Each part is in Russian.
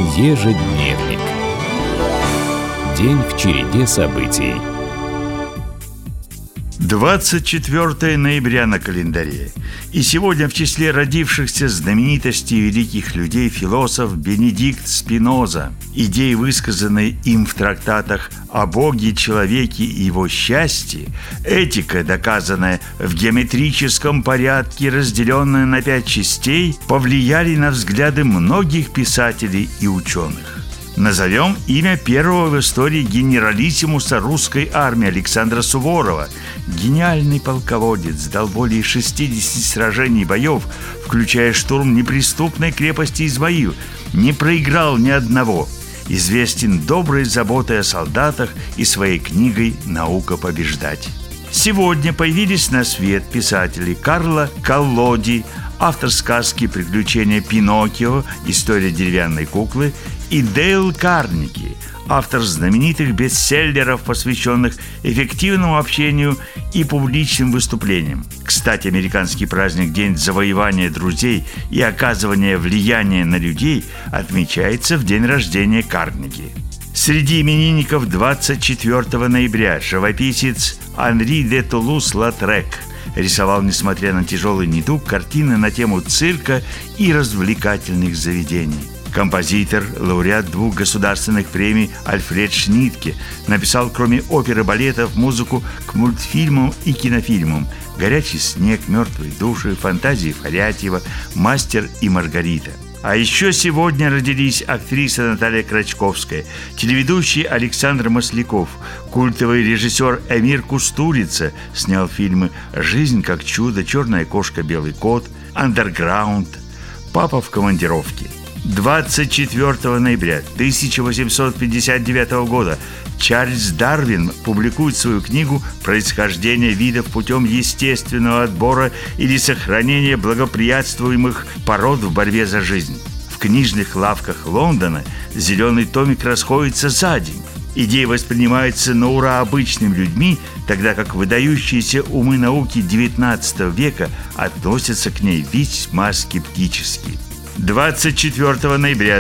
Ежедневник. День в череде событий. 24 ноября на календаре. И сегодня в числе родившихся знаменитостей великих людей философ Бенедикт Спиноза. Идеи, высказанные им в трактатах о Боге, человеке и его счастье, этика, доказанная в геометрическом порядке, разделенная на 5 частей, повлияли на взгляды многих писателей и ученых. Назовем имя первого в истории генералиссимуса русской армии Александра Суворова. Гениальный полководец дал более 60 сражений и боев, включая штурм неприступной крепости Измаил, не проиграл ни одного. Известен доброй заботой о солдатах и своей книгой «Наука побеждать». Сегодня появились на свет писатели Карло Коллоди, автор сказки «Приключения Пиноккио. История деревянной куклы», и Дейл Карнеги, автор знаменитых бестселлеров, посвященных эффективному общению и публичным выступлениям. Кстати, американский праздник День завоевания друзей и оказывания влияния на людей отмечается в день рождения Карнеги. Среди именинников 24 ноября живописец Анри де Тулус-Латрек рисовал, несмотря на тяжелый недуг, картины на тему цирка и развлекательных заведений. Композитор, лауреат 2 государственных премий Альфред Шнитке написал, кроме оперы и балетов, музыку к мультфильмам и кинофильмам «Горячий снег», «Мертвые души», «Фантазии Фарятьева», «Мастер и Маргарита». А еще сегодня родились актриса Наталья Крачковская, телеведущий Александр Масляков, культовый режиссер Эмир Кустурица снял фильмы «Жизнь как чудо», «Черная кошка, белый кот», «Андерграунд», «Папа в командировке». 24 ноября 1859 года Чарльз Дарвин публикует свою книгу «Происхождение видов путем естественного отбора или сохранения благоприятствуемых пород в борьбе за жизнь». В книжных лавках Лондона зеленый томик расходится за день. Идея воспринимается на ура обычными людьми, тогда как выдающиеся умы науки XIX века относятся к ней весьма скептически. 24 ноября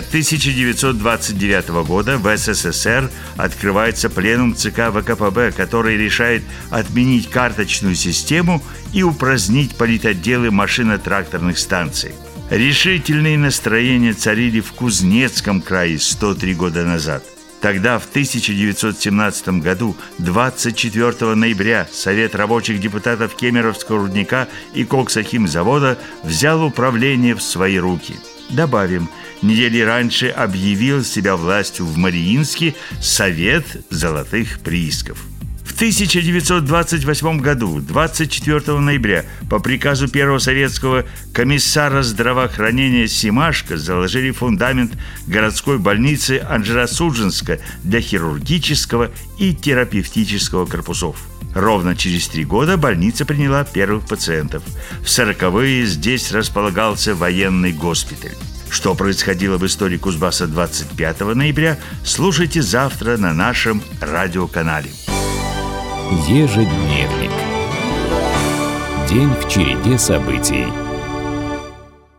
1929 года в СССР открывается пленум ЦК ВКПБ, который решает отменить карточную систему и упразднить политотделы машино-тракторных станций. Решительные настроения царили в Кузнецком крае 103 года назад. Тогда, в 1917 году, 24 ноября, Совет рабочих депутатов Кемеровского рудника и коксохимзавода взял управление в свои руки. Добавим, недели раньше объявил себя властью в Мариинске Совет золотых приисков. В 1928 году, 24 ноября, по приказу первого советского комиссара здравоохранения Семашко заложили фундамент городской больницы Анжеро-Судженска для хирургического и терапевтического корпусов. Ровно через 3 года больница приняла первых пациентов. В 40-е здесь располагался военный госпиталь. Что происходило в истории Кузбасса 25 ноября, слушайте завтра на нашем радиоканале. Ежедневник. День в череде событий.